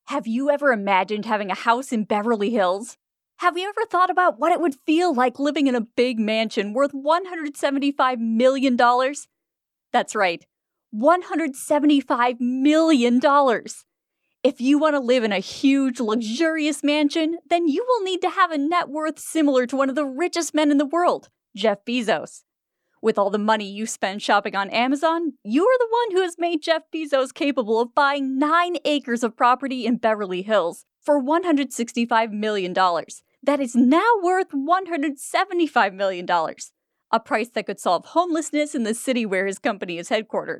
Have you ever imagined having a house in Beverly Hills? Have you ever thought about what it would feel like living in a big mansion worth $175 million? That's right, $175 million. If you want to live in a huge, luxurious mansion, then you will need to have a net worth similar to one of the richest men in the world, Jeff Bezos. With all the money you spend shopping on Amazon, you are the one who has made Jeff Bezos capable of buying 9 acres of property in Beverly Hills for $165 million. That is now worth $175 million, a price that could solve homelessness in the city where his company is headquartered.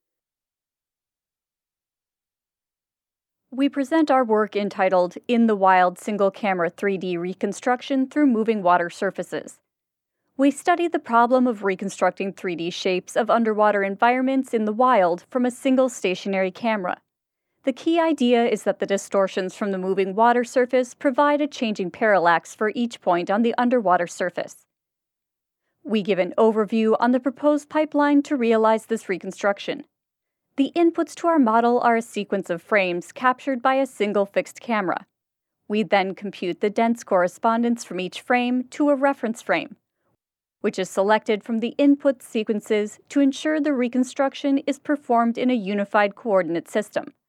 We present our work entitled In the Wild Single-Camera 3D Reconstruction Through Moving Water Surfaces. We study the problem of reconstructing 3D shapes of underwater environments in the wild from a single stationary camera. The key idea is that the distortions from the moving water surface provide a changing parallax for each point on the underwater surface. We give an overview on the proposed pipeline to realize this reconstruction. The inputs to our model are a sequence of frames captured by a single fixed camera. We then compute the dense correspondence from each frame to a reference frame, which is selected from the input sequences to ensure the reconstruction is performed in a unified coordinate system.